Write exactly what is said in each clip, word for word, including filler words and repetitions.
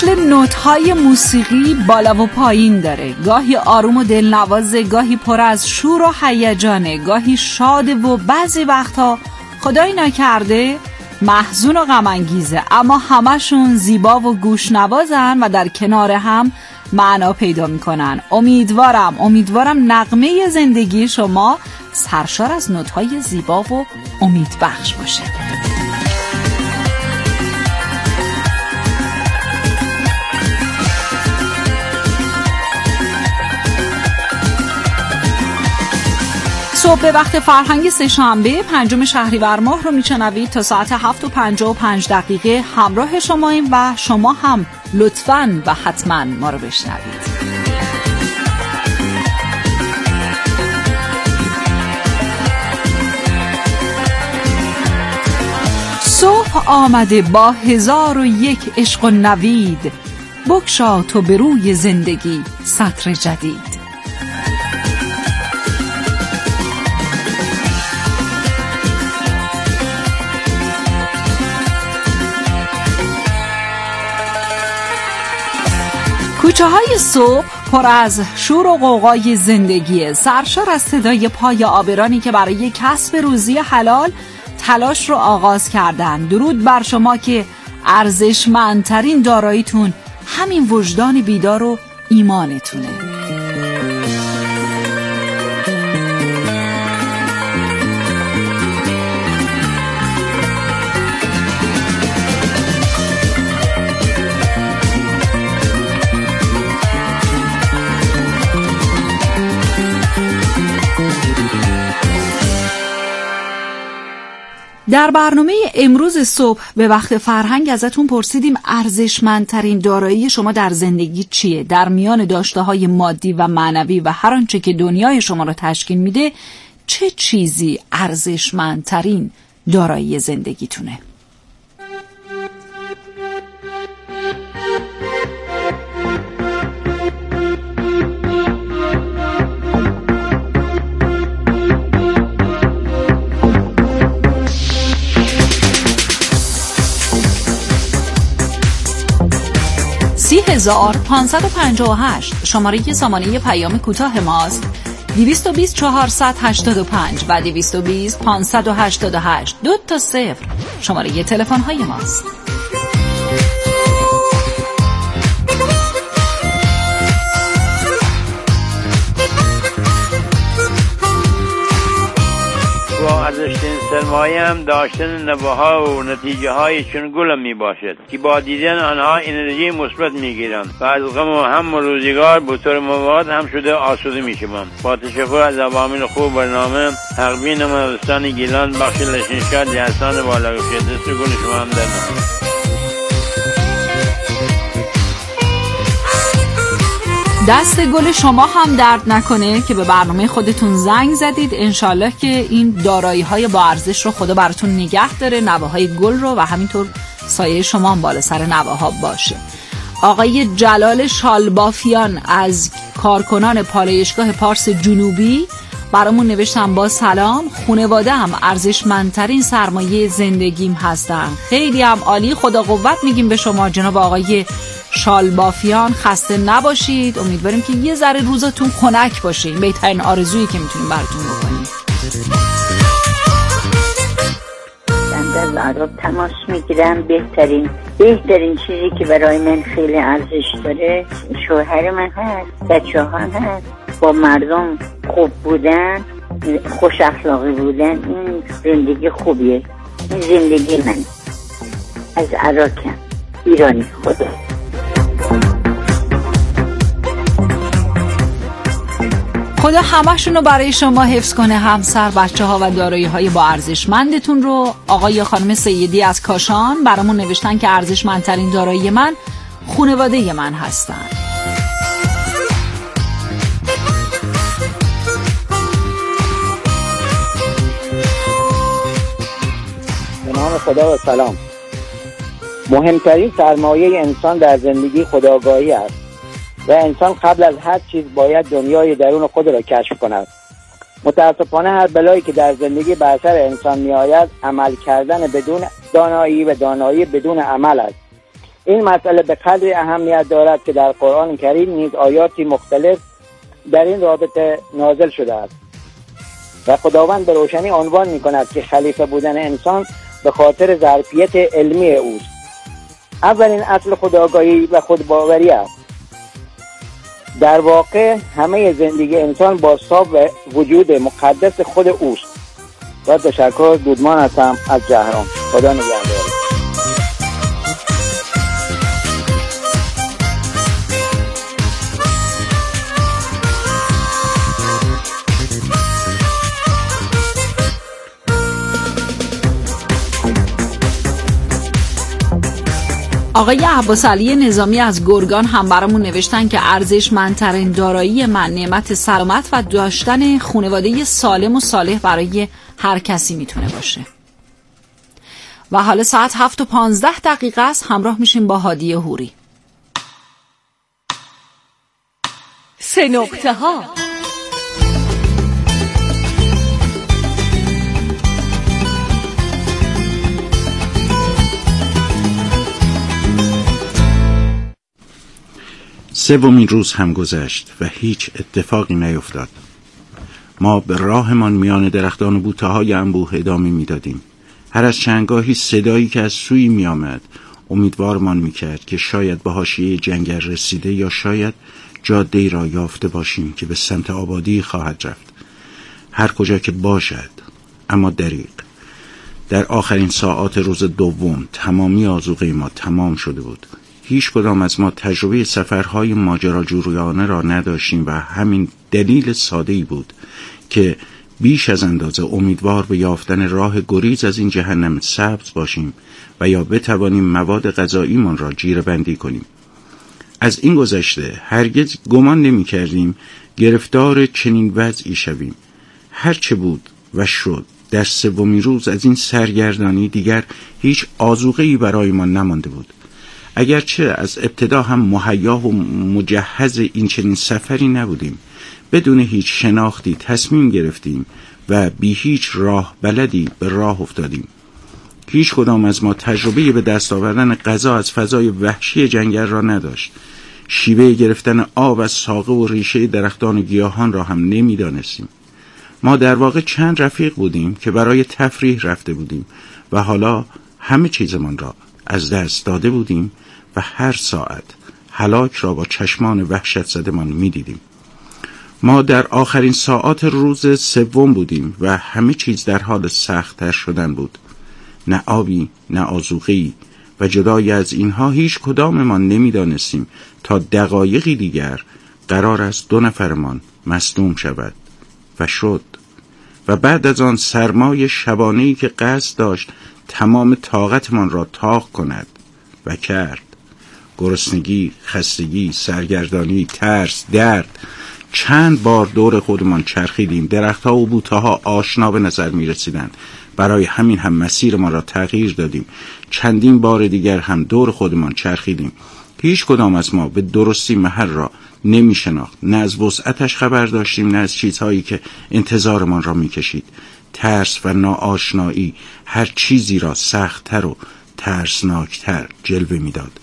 شکل نوت‌های موسیقی بالا و پایین داره، گاهی آروم و دلنوازه، گاهی پر از شور و هیجانه، گاهی شاده و بعضی وقتها خدایی نکرده محزون و غم انگیزه، اما همشون زیبا و گوشنوازن و در کنار هم معنا پیدا میکنن. امیدوارم امیدوارم نغمه زندگی شما سرشار از نوت‌های زیبا و امیدبخش باشه. صبح به وقت فرهنگ سه‌شنبه پنجم شهریور ماه رو میشنوید. تا ساعت هفت و پنجاه و پنج دقیقه همراه شماییم و شما هم لطفاً و حتماً ما رو بشنوید. صبح آمده با هزار و یک عشق و نوید، بگشا تو به روی زندگی سطر جدید. کوچه های صبح پر از شور و غوغای زندگی، سرشار از صدای پای آبرانی که برای کسب روزی حلال تلاش رو آغاز کردن. درود بر شما که ارزشمندترین داراییتون همین وجدان بیدار و ایمانتونه. در برنامه امروز صبح به وقت فرهنگ ازتون پرسیدیم ارزشمندترین دارایی شما در زندگی چیه؟ در میان داشته‌های مادی و معنوی و هر آنچه که دنیای شما رو تشکیل میده چه چیزی ارزشمندترین دارایی زندگیتونه؟ سی هزار پانصد و پنجاه و هشت شماره سامانه پیام کوتاه ماست. دویست و بیست چهارصد هشتاد و پنج و دویست و بیست پانصد و هشتاد و هشت دو تا صفر شماره تلفن های ماست. با ارزشترین سرمایه هم داشتن نواها و نتیجه های چون گل می باشد که با دیدن آنها انرژی مثبت می گیرند و از غم و هم و روزگار به طور مواد هم شده آسوده می شوند. با تشکر از عوامل خوب برنامه حقبین مدرستان گیلان بخش لشنشار دیرستان بالاگوشه. دست گل شما هم در نهایت. دست گل شما هم درد نکنه که به برنامه خودتون زنگ زدید. انشالله که این دارایی های با ارزش رو خدا براتون نگه داره، نواهای گل رو، و همینطور سایه شما هم بالا سر نواها باشه. آقای جلال شالبافیان از کارکنان پالایشگاه پارس جنوبی برامون نوشتن با سلام، خانواده هم ارزشمندترین سرمایه زندگیم هستن. خیلی هم عالی، خدا قوت میگیم به شما جناب آقای شالبافیان. خسته نباشید، امیدواریم که یه ذره روزتون خنک باشه. این بهترین آرزویی که میتونیم براتون بکنیم. من در عرب تماس میگیرم. بهترین بهترین چیزی که برای من خیلی ارزش داره شوهر من هست، بچه ها هست، با مردم خوب بودن، خوش اخلاقی بودن. این زندگی خوبیه. این زندگی من از عراقم، ایرانی. خدا خدا همشون رو برای شما حفظ کنه، همسر، بچه ها و دارایی های با ارزشمندتون رو. آقای یا خانم سیدی از کاشان برامون نوشتن که ارزشمندترین دارایی من خانواده من هستن. به نام خدا و سلام. مهمترین سرمایه انسان در زندگی خودآگاهی است و انسان قبل از هر چیز باید دنیای درون خود را کشف کند. متاسفانه هر بلایی که در زندگی بر سر انسان می آید عمل کردن بدون دانایی و دانایی بدون عمل است. این مسئله به قدری اهمیت دارد که در قرآن کریم نیز آیاتی مختلف در این رابطه نازل شده است و خداوند به روشنی عنوان می کند که خلیفه بودن انسان به خاطر ظرفیت علمی اوست. اولین اصل خودآگاهی و خودباوری است. در واقع همه زندگی انسان بازتاب و وجود مقدس خود اوست. با تشکر، دودمان هستم از جهرم. خدا نگهدار. آقای عباس علی نظامی از گرگان هم برامون نوشتن که ارزشمندترین دارایی من نعمت سلامت و داشتن خانواده سالم و صالح برای هر کسی میتونه باشه. و حالا ساعت هفت و پانزده دقیقه است. همراه میشیم با هادی هوری. سه نقطه ها. سومین روز هم گذشت و هیچ اتفاقی نیفتاد. ما به راهمان میان درختان و بوته‌های انبوه ادامه میدادیم. هر از چندگاهی صدایی که از سوی می آمد امیدوارمان می کرد که شاید به حاشیه جنگل رسیده یا شاید جاده‌ای را یافته باشیم که به سمت آبادی خواهد رفت. هر کجا که باشد، اما دریغ. در آخرین ساعات روز دوم تمامی آذوقه ما تمام شده بود. هیچ کدام از ما تجربه سفرهای ماجراجویانه را نداشتیم و همین دلیل ساده‌ای بود که بیش از اندازه امیدوار به یافتن راه گریز از این جهنم سبز باشیم و یا بتوانیم مواد غذاییمان را جیره بندی کنیم. از این گذشته هرگز گمان نمی کردیم گرفتار چنین وضعی شویم. هرچه بود و شد. در سومین روز از این سرگردانی دیگر هیچ آذوقه‌ای برای ما نمانده بود. اگرچه از ابتدا هم مهیا و مجهز این چنین سفری نبودیم، بدون هیچ شناختی تصمیم گرفتیم و بی هیچ راه بلدی به راه افتادیم. هیچ کدام از ما تجربه به دست آوردن غذا از فضای وحشی جنگل را نداشت. شیوه گرفتن آب از ساقه و ریشه درختان و گیاهان را هم نمی دانستیم. ما در واقع چند رفیق بودیم که برای تفریح رفته بودیم و حالا همه چیزمان را از دست داده بودیم و هر ساعت هلاک را با چشمان وحشت زدمان می دیدیم. ما در آخرین ساعات روز سوم بودیم و همه چیز در حال سخت‌تر شدن بود. نه آبی، نه آذوقه‌ای و جدای از اینها هیچ کداممان نمی دانستیم تا دقایقی دیگر قرار است دو نفرمان مصدوم شود و شد. و بعد از آن سرمای شبانه‌ای که قصد داشت تمام طاقتمان را طاق کند و کرد. گرسنگی، خستگی، سرگردانی، ترس، درد. چند بار دور خودمان چرخیدیم. درختها و بوته‌ها آشنا به نظر می رسیدند. برای همین هم مسیرمان را تغییر دادیم. چندین بار دیگر هم دور خودمان چرخیدیم. هیچ کدام از ما به درستی محل را نمی شناخت. نه از وسعتش خبر داشتیم، نه از چیزهایی که انتظارمان را می کشید. ترس و ناآشنایی هر چیزی را سخت‌تر و ترسناکتر جلوه می داد.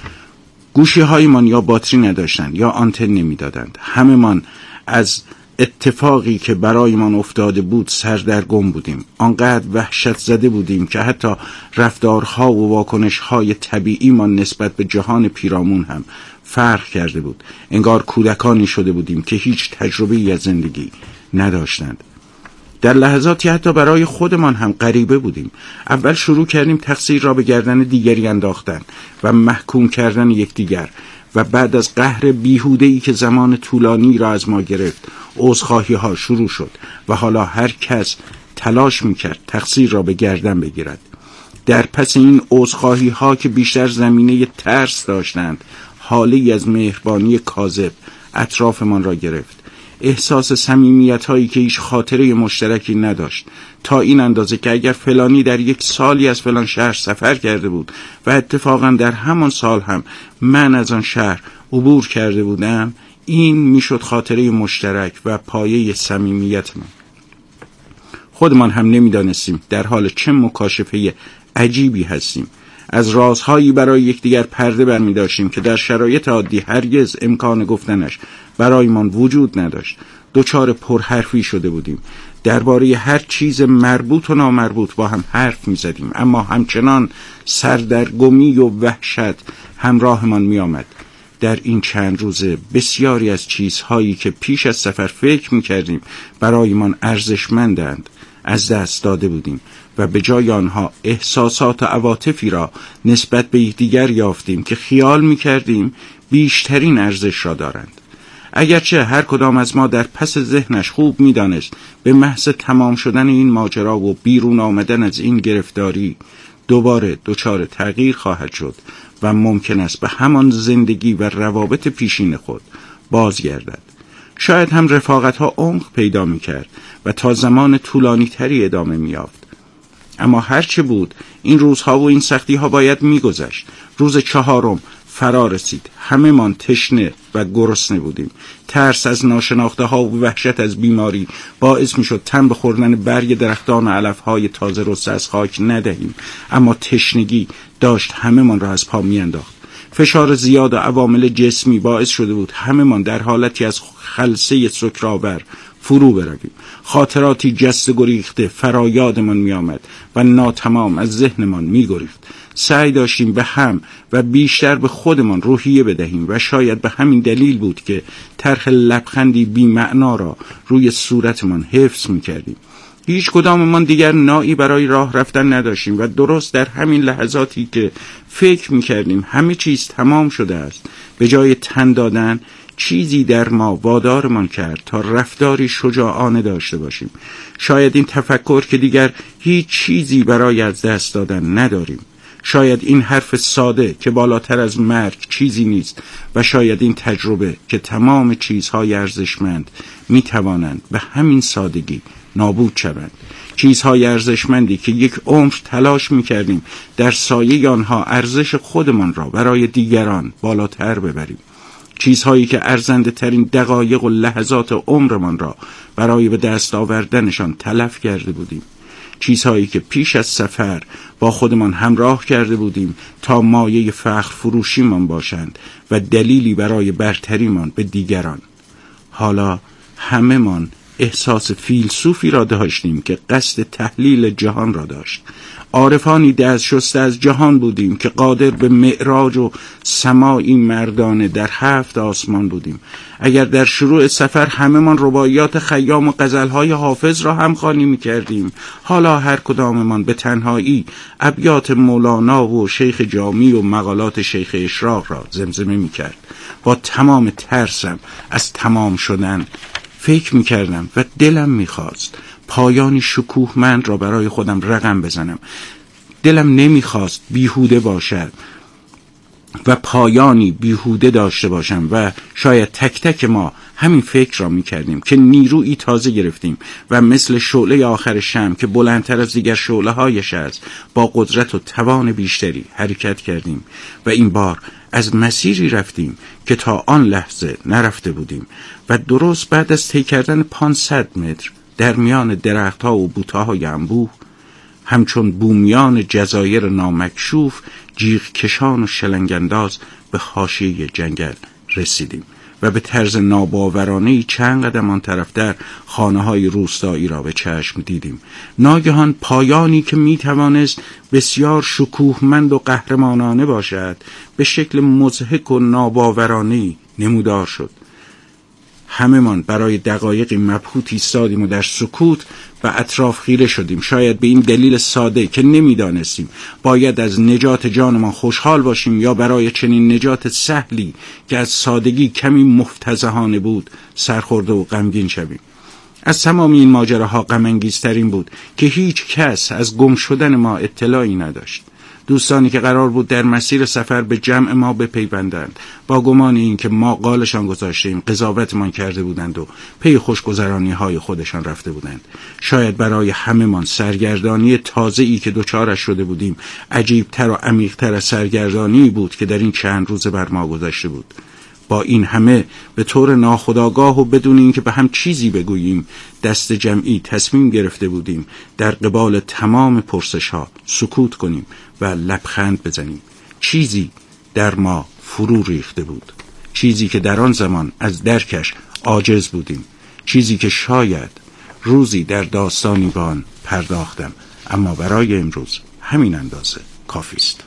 گوشی هایمان یا باتری نداشتند یا آنتن نمی دادند. همه من از اتفاقی که برایمان افتاده بود سردرگم بودیم. آنقدر وحشت زده بودیم که حتی رفتارها و واکنشهای طبیعی من نسبت به جهان پیرامون هم فرق کرده بود. انگار کودکانی شده بودیم که هیچ تجربه‌ای از زندگی نداشتند. در لحظاتی حتی برای خودمان هم غریبه بودیم. اول شروع کردیم تقصیر را به گردن دیگری انداختن و محکوم کردن یکدیگر و بعد از قهر بیهوده‌ای که زمان طولانی را از ما گرفت عذرخواهی ها شروع شد و حالا هر کس تلاش میکرد تقصیر را به گردن بگیرد. در پس این عذرخواهی ها که بیشتر زمینه ترس داشتند، حالی از مهربانی کاذب اطرافمان را گرفت. احساس صمیمیت هایی که هیچ خاطره مشترکی نداشت، تا این اندازه که اگر فلانی در یک سالی از فلان شهر سفر کرده بود و اتفاقا در همان سال هم من از آن شهر عبور کرده بودم، این میشد خاطره مشترک و پایه صمیمیتمان. خودمان هم نمیدانستیم در حال چه مکاشفه عجیبی هستیم. از رازهایی برای یکدیگر پرده برمی داشتیم که در شرایط عادی هرگز امکان گفتنش برایمان وجود نداشت. دوچار پرحرفی شده بودیم. درباره هر چیز مربوط و نامربوط با هم حرف می زدیم، اما همچنان سردرگمی و وحشت همراهمان می آمد. در این چند روزه بسیاری از چیزهایی که پیش از سفر فکر می کردیم برایمان ارزشمندند از دست داده بودیم و به جای آنها احساسات و عواطفی را نسبت به یکدیگر یافتیم که خیال می کردیم بیشترین ارزش را دارند. اگرچه هر کدام از ما در پس ذهنش خوب می دانست به محض تمام شدن این ماجرا و بیرون آمدن از این گرفتاری دوباره دچار تغییر خواهد شد و ممکن است به همان زندگی و روابط پیشین خود بازگردد. شاید هم رفاقت ها عمق پیدا می کرد و تا زمان طولانی تری ادامه می یافت. اما هرچه بود این روزها و این سختی ها باید می گذشت. روز چهارم فرا رسید. همه من تشنه و گرسنه بودیم. ترس از ناشناخته ها و وحشت از بیماری باعث می شد تن به خوردن برگ درختان و علف های تازه رسته از خاک ندهیم، اما تشنگی داشت همه من را از پا می انداخت. فشار زیاد و عوامل جسمی باعث شده بود همه من در حالتی از خلسه سکرآور فرو برویم. خاطراتی جست گریخته فرایادمان می آمد و ناتمام از ذهنمان می گریخت. سعی داشتیم به هم و بیشتر به خودمان روحیه بدهیم و شاید به همین دلیل بود که طرح لبخندی بی معنا را روی صورتمان حفظ می کردیم. هیچ کداممان دیگر نائی برای راه رفتن نداشتیم و درست در همین لحظاتی که فکر می کردیم همه چیز تمام شده است، به جای تن دادن چیزی در ما وادارمان کرد تا رفتاری شجاعانه داشته باشیم. شاید این تفکر که دیگر هیچ چیزی برای از دست دادن نداریم، شاید این حرف ساده که بالاتر از مرگ چیزی نیست و شاید این تجربه که تمام چیزهای ارزشمند می توانند به همین سادگی نابود شوند. چیزهای ارزشمندی که یک عمر تلاش می کردیم در سایه آنها ارزش خودمان را برای دیگران بالاتر ببریم. چیزهایی که ارزنده ترین دقایق و لحظات عمرمان را برای به دست آوردنشان تلف کرده بودیم. چیزهایی که پیش از سفر با خودمان همراه کرده بودیم تا مایه فخر فروشیمان باشند و دلیلی برای برتریمان به دیگران. حالا همه من احساس فیلسوفی را داشتیم که قصد تحلیل جهان را داشت. عارفانی دست شسته از جهان بودیم که قادر به معراج و سماعی مردانه در هفت آسمان بودیم. اگر در شروع سفر همه من رباعیات خیام و غزلهای حافظ را هم خوانی می کردیم، حالا هر کداممان به تنهایی ابیات مولانا و شیخ جامی و مقالات شیخ اشراق را زمزمه می کرد. با تمام ترسم از تمام شدن فکر می کردم و دلم می خواست پایانی شکوهمند را برای خودم رقم بزنم. دلم نمی خواست بیهوده باشد و پایانی بیهوده داشته باشم و شاید تک تک ما همین فکر را می کردیم که نیرویی تازه گرفتیم و مثل شعله آخر شمع که بلندتر از دیگر شعله هایش است با قدرت و توان بیشتری حرکت کردیم و این بار از مسیری رفتیم که تا آن لحظه نرفته بودیم و درست بعد از طی کردن پانصد متر در میان درختها و بوته‌های انبوه همچون بومیان جزایر نامکشوف جیغ کشان و شلنگانداز به حاشیه جنگل رسیدیم و به طرز ناباورانه‌ای چند قدم آن طرفتر خانه‌های روستایی را به چشم دیدیم. ناگهان پایانی که می‌توانست بسیار شکوهمند و قهرمانانه باشد به شکل مضحک و ناباورانه‌ای نمودار شد. همه من برای دقایقی مبهوت ایستادیم و در سکوت به اطراف خیره شدیم، شاید به این دلیل ساده که نمیدانستیم باید از نجات جانمان خوشحال باشیم یا برای چنین نجات سهلی که از سادگی کمی مفتضحانه بود سرخورده و غمگین شویم. از تمام این ماجراها غم انگیزترین بود که هیچ کس از گم شدن ما اطلاعی نداشت. دوستانی که قرار بود در مسیر سفر به جمع ما بپیوندند با گمان این که ما قالشان گذاشتیم قضاوتمان کرده بودند و پی خوشگذرانی های خودشان رفته بودند. شاید برای همه من سرگردانی تازه‌ای که دوچارش شده بودیم عجیبتر و عمیقتر از سرگردانی بود که در این چند روز بر ما گذشته بود. با این همه به طور ناخودآگاه و بدون اینکه به هم چیزی بگوییم دست جمعی تصمیم گرفته بودیم در قبال تمام پرسش‌ها سکوت کنیم و لبخند بزنیم. چیزی در ما فرو ریخته بود، چیزی که در آن زمان از درکش عاجز بودیم، چیزی که شاید روزی در داستانی به آن پرداختم، اما برای امروز همین اندازه کافی است.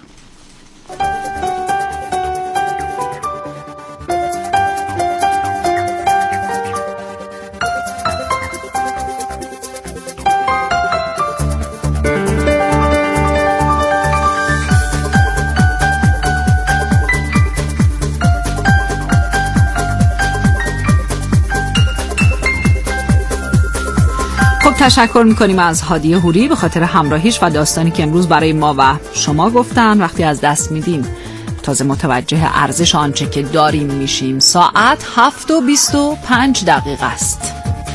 تشکر میکنیم از هادی هوری به خاطر همراهیش و داستانی که امروز برای ما و شما گفتن. وقتی از دست میدیم تازه متوجه ارزش آنچه که داریم میشیم. ساعت هفت و بیست و پنج دقیقه است.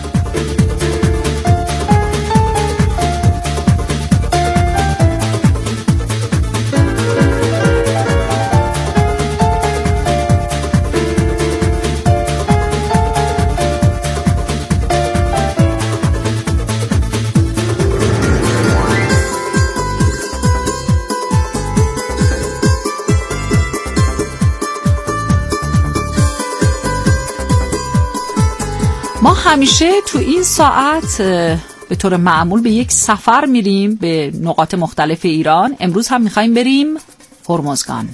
ما همیشه تو این ساعت به طور معمول به یک سفر میریم به نقاط مختلف ایران. امروز هم میخواییم بریم هرمزگان.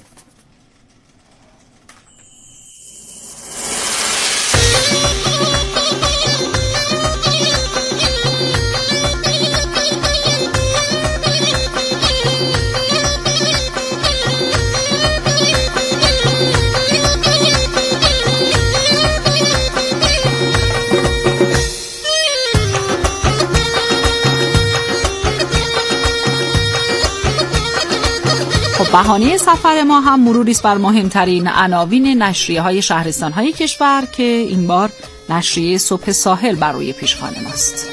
بهانه سفر ما هم مروری است بر مهمترین عناوین نشریه‌های شهرستان‌های کشور که این بار نشریه صبح ساحل بر روی پیشخوان ماست.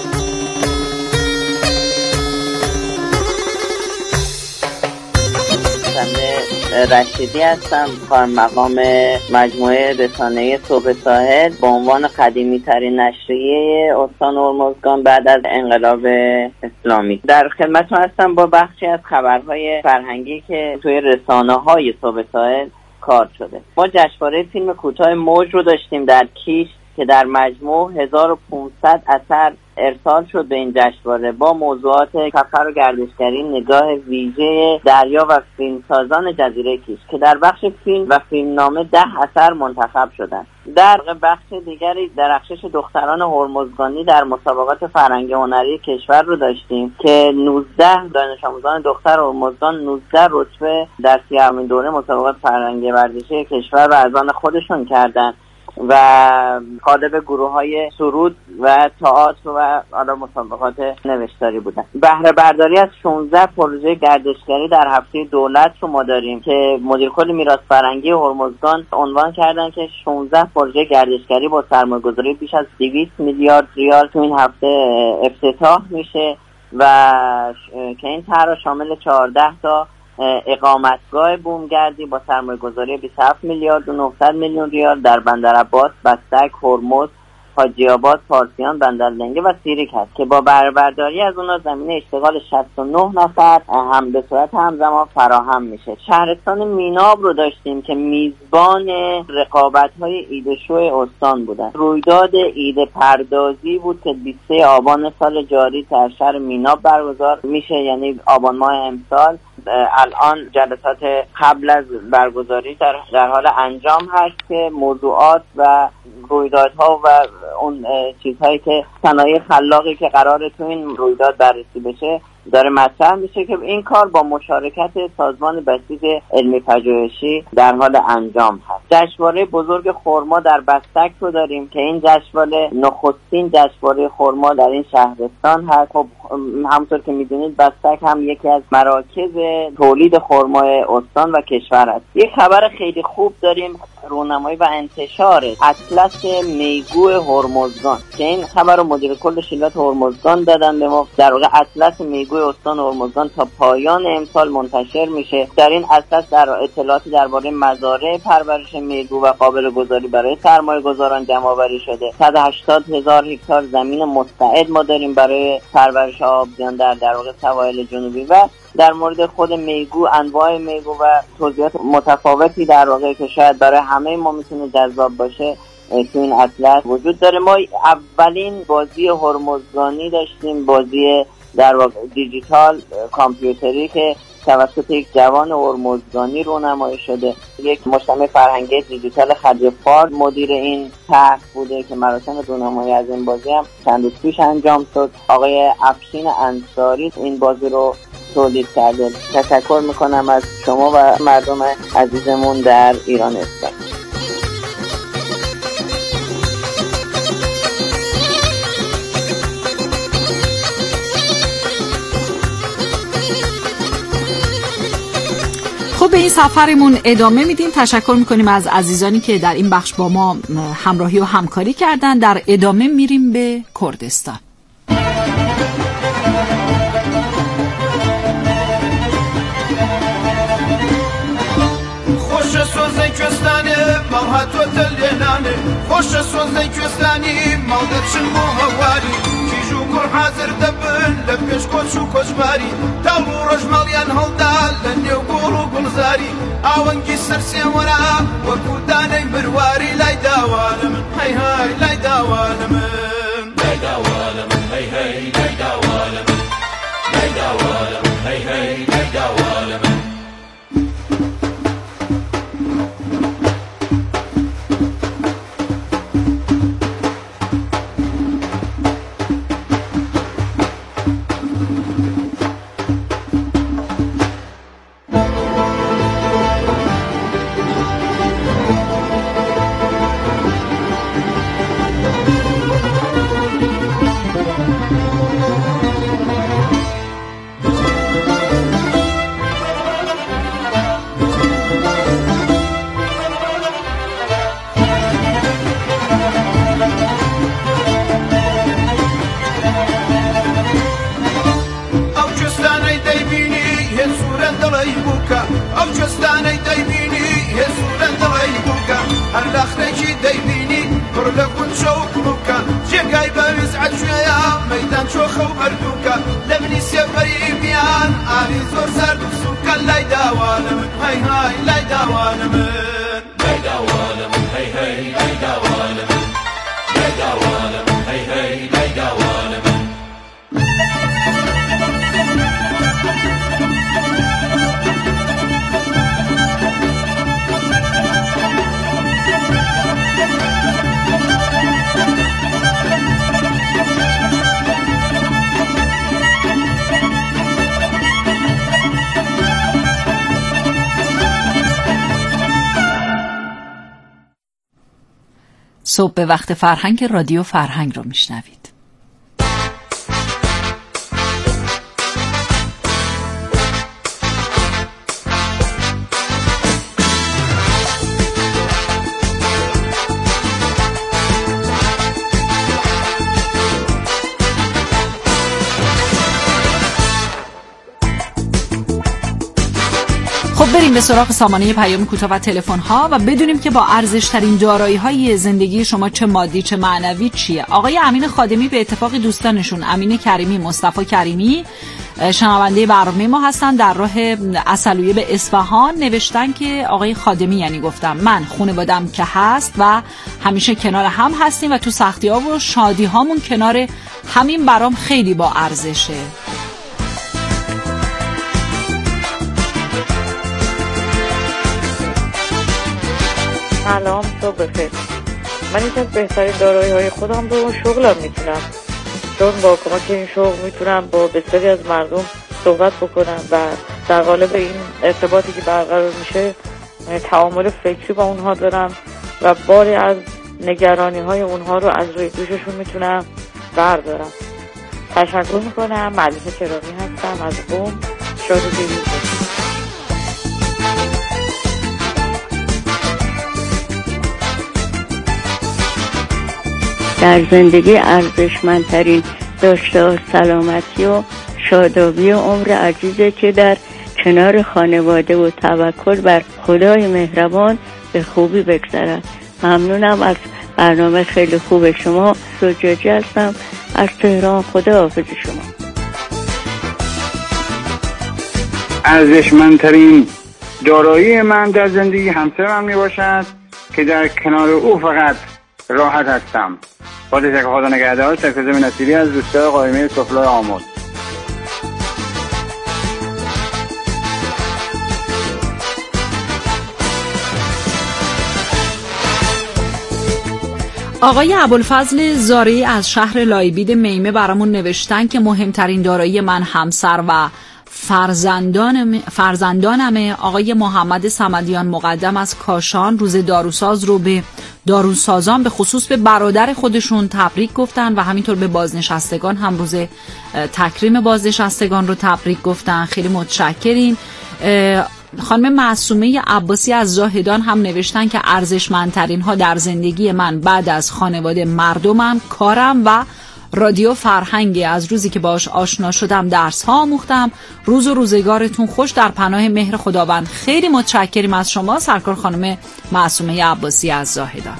رشیدی هستم، کار مقام مجموعه رسانه‌ای صبح ساحل به عنوان قدیمی ترین نشریه استان هرمزگان بعد از انقلاب اسلامی در خدمتتون هستم با بخشی از خبرهای فرهنگی که توی رسانه‌های صبح ساحل کار شده. ما جشنواره فیلم کوتاه موج رو داشتیم در کیش که در مجموع هزار و پانصد اثر ارسال شد به این جشنواره با موضوعات سفر و گردشگری، نگاه ویژه دریا و فیلمسازان جزیره کیش که در بخش فیلم و فیلمنامه ده اثر منتخب شدند. در بخش دیگری درخشش دختران هرمزگانی در مسابقات فرهنگی هنری کشور رو داشتیم که نوزده دانش آموزان دختر هرمزگان نوزده رتبه در سیاهمین دوره مسابقات فرهنگی ورزشی کشور رو از آن خودشون کردند و قالب گروه‌های سرود و تئاتر و حالا مسابقات نوشتاری بودن. بهره برداری از شانزده پروژه گردشگری در هفته دولت رو ما داریم که مدیر کل میراث فرهنگی هرمزگان عنوان کردن که شانزده پروژه گردشگری با سرمایه‌گذاری بیش از دویست میلیارد ریال تو این هفته افتتاح میشه و که این طرح شامل چهارده تا اقامتگاه بومگردی با سرمایه‌گذاری بیست و هفت میلیارد و نهصد میلیون ریال در بندرعباس، بستک، هرمز، حاجی آباد، پارسیان، بندرلنگه و سیریک هست که با بهره برداری از اونها زمینه اشتغال شصت و نه نفر هم به صورت همزمان فراهم میشه. شهرستان میناب رو داشتیم که میزبان رقابت‌های عید شو استان بودن. رویداد عید پردازی بود که بیست و سه آبان سال جاری در شهر میناب برگزار میشه، یعنی آبان ماه امسال. الان جلسات قبل از برگزاری در, در حال انجام هست که موضوعات و رویدادها و اون چیزهایی که صنایع خلاقی که قراره تو این رویداد بررسی بشه داره مطرح میشه که این کار با مشارکت سازمان بسیج علمی پژوهشی در حال انجام هست. جشنواره بزرگ خرما در بستک رو داریم که این جشنواره نخستین جشنواره خرما در این شهرستان هست. خب همونطور که میدونید بستک هم یکی از مراکز تولید خرمای استان و کشور است. یک خبر خیلی خوب داریم، رونمایی و انتشار اطلس میگو هرمزگان که این خبر رو مدیر کل شیلات هرمزگان دادن به ما. در واقع اطلس میگو میگوی استان هرمزگان تا پایان امسال منتشر میشه. در این اساس در اطلاعاتی درباره مزارع پرورش میگو و قابل گذاری برای سرمایه گذاران جمع آوری شده. صد و هشتاد هزار هکتار زمین مستعد ما داریم برای پرورش آبزیان در در واقع سواحل جنوبی. و در مورد خود میگو، انواع میگو و توضیحات متفاوتی در واقع که شاید برای همه ما میتونه جذاب باشه تو این اطلس وجود داره. ما اولین بازی هرمزگانی داشتیم، بازی در واقع دیجیتال کامپیوتری که توسط یک جوان هرمزگانی رونمایی شده. یک مجتمع فرهنگی دیجیتال خدیجه‌فار مدیر این طرح بوده که مراسم رونمایی از این بازی هم چند روز پیش انجام شد. آقای افشین انصاری این بازی رو تولید کرده. تشکر میکنم از شما و مردم عزیزمون در ایران اسلام. خب به این سفرمون ادامه میدیم. تشکر میکنیم از عزیزانی که در این بخش با ما همراهی و همکاری کردن. در ادامه میریم به کردستان. خوش سوزن کوستانی مال هاتو تلینانی، خوش سوزن کوستانی مال دچن بو هواری، کیجو کر حاضر دبن لبیش کوچو کوچباری، تالو رجمالیان هلدال لنیو گولو گلزاری، آونگی سرسی ورا وکودانی برواری لای داوالم هی هی لای داوالم لای داوالم هی هی لای داوالم لای داوالم هی هی لای داوالم. صبح به وقت فرهنگ رادیو فرهنگ رو میشنوید. خب بریم به سراغ سامانه پیام کوتاه و تلفن ها و بدونیم که با ارزش ترین دارایی های زندگی شما چه مادی چه معنوی چیه. آقای امین خادمی به اتفاق دوستانشون امین کریمی، مصطفی کریمی شنونده برنامه ما هستن، در راه عسلویه به اصفهان نوشتن که آقای خادمی یعنی گفتم من خانواده‌ام که هست و همیشه کنار هم هستیم و تو سختی ها و شادی هامون کنار همین برام خیلی با ارزشه. سلام، صبح بخیر. من یکی از بهترین دارایی های خودم رو شغلم میتونم، چون با کمک این شغل میتونم با بسیاری از مردم صحبت بکنم و در قالب این ارتباطی که برقرار میشه تعامل فکری با اونها دارم و باری از نگرانی های اونها رو از روی دوششون میتونم بردارم. تشکر میکنم. ملیحه کرامی هستم از قم. شاد و پیروز باشید. در زندگی ارزشمندترین داشته سلامتی و شادابی عمر عزیزه که در کنار خانواده و توکل بر خدای مهربان به خوبی بگذرد. ممنونم از برنامه خیلی خوب شما. زجاجی هستم از تهران. خدا حافظ شما. ارزشمندترین دارایی من در زندگی همسرم می باشد که در کنار او فقط راحت هستم. با تشکر، خدا نگهدار. سرکرزم نصیری از روستای قائمه سفلای آمل. آقای ابوالفضل زاری از شهر لایبید میمه برامون نوشتن که مهمترین دارایی من همسر و فرزندانم فرزندانمه. آقای محمد صمدیان مقدم از کاشان روز داروساز رو به داروسازان به خصوص به برادر خودشون تبریک گفتن و همینطور به بازنشستگان هم روز تکریم بازنشستگان رو تبریک گفتن. خیلی متشکریم. خانم معصومه عباسی از زاهدان هم نوشتن که ارزشمندترین ها در زندگی من بعد از خانواده مردمم کارم و رادیو فرهنگ. از روزی که باش آشنا شدم درس ها آموختم. روز و روزگارتون خوش در پناه مهر خداوند. خیلی متشکریم از شما سرکار خانم معصومه عباسی از زاهدان.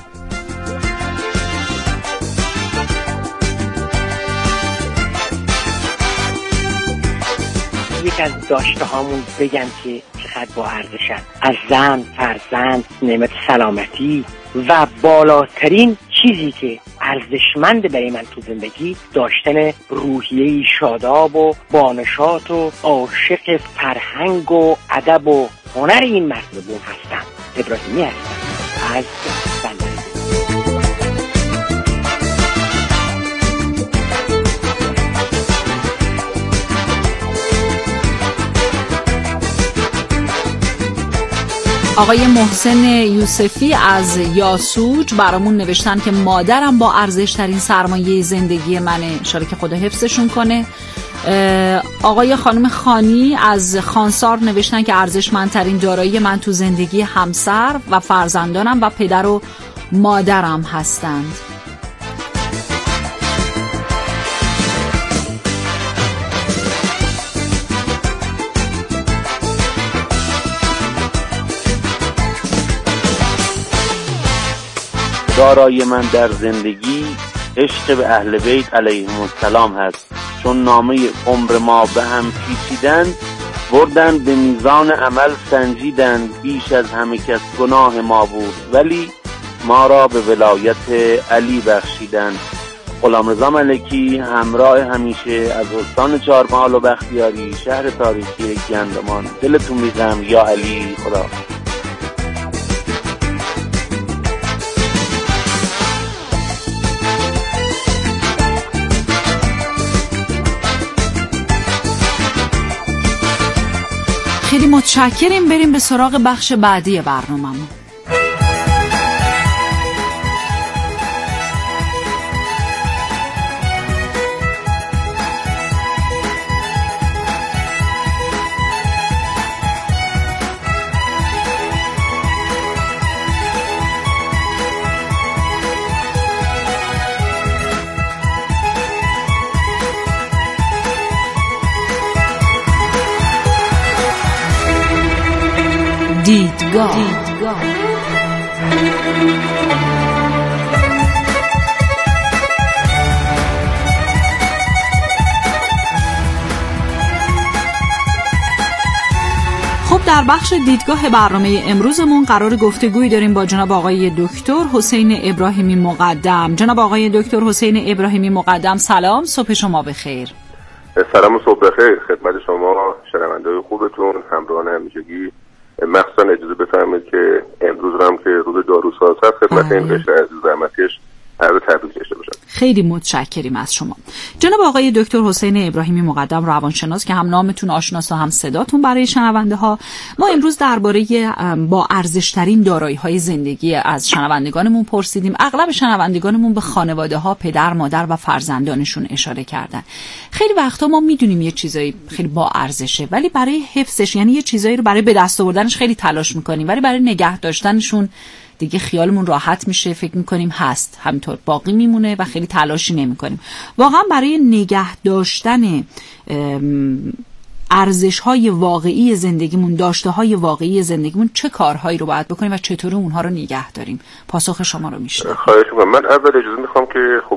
یک از داشته هامون بگم که چقدر با ارزشن، از زن، فرزند، نعمت سلامتی و بالاترین چیزی که ارزشمند برای من تو زندگی داشتن روحیه شاداب و بانشات و عاشق فرهنگ و ادب و هنر این مردم هستم. ابراهیمی هستم از بندر. آقای محسن یوسفی از یاسوج برامون نوشتن که مادرم با ارزشترین سرمایه زندگی منه، انشالله که خدا حفظشون کنه. آقای خانم خانی از خانسار نوشتن که ارزشمندترین دارایی من تو زندگی همسر و فرزندانم و پدر و مادرم هستند. دارایی من در زندگی عشق به اهل بیت علیهم السلام هست، چون نامه عمر ما به هم پیچیدن، بردن به میزان عمل سنجیدن، بیش از همه کس گناه ما بود ولی ما را به ولایت علی بخشیدن. غلامرضا ملکی همراه همیشه از استان چهارمحال و بختیاری، شهر تاریخی گندمان. دلتون میدم یا علی. خدا. خیلی متشکریم. بریم به سراغ بخش بعدی برنامه‌مون. دیدگاه. دیدگاه. خب در بخش دیدگاه برنامه امروزمون قرار گفتگویی داریم با جناب آقای دکتر حسین ابراهیمی مقدم. جناب آقای دکتر حسین ابراهیمی مقدم، سلام، صبح شما بخیر. سلام و صبح بخیر خدمت شما شنونده‌های خوبتون، همراهان همیشگی. مخصوصا اجازه بفرمایید که امروز هم که روز داروساز هست خدمت این قشر عزیز زحمتکش عرض تبریک داشته باشم. خیلی متشکریم از شما. جناب آقای دکتر حسین ابراهیمی مقدم، روانشناس که هم نامتون آشناس و هم صداتون برای شنونده ها، ما امروز درباره با ارزشترین دارایی‌های زندگی از شنوندگانمون پرسیدیم. اغلب شنوندگانمون به خانواده ها، پدر، مادر و فرزندانشون اشاره کردن. خیلی وقتا ما میدونیم یه چیزایی خیلی با ارزشه، ولی برای حفظش، یعنی یه چیزایی رو برای به دست آوردنش خیلی تلاش میکنیم، ولی برای نگه داشتنشون دیگه خیالمون راحت میشه، فکر میکنیم هست، همینطور باقی میمونه و خیلی تلاشی نمیکنیم. واقعا برای نگه داشتن ارزش‌های واقعی زندگیمون، داشته‌های واقعی زندگیمون چه کارهایی رو باید بکنیم و چطور اونها رو نگه داریم؟ پاسخ شما رو میشنویم. خواهش می‌کنم. من اول اجازه میخوام که خب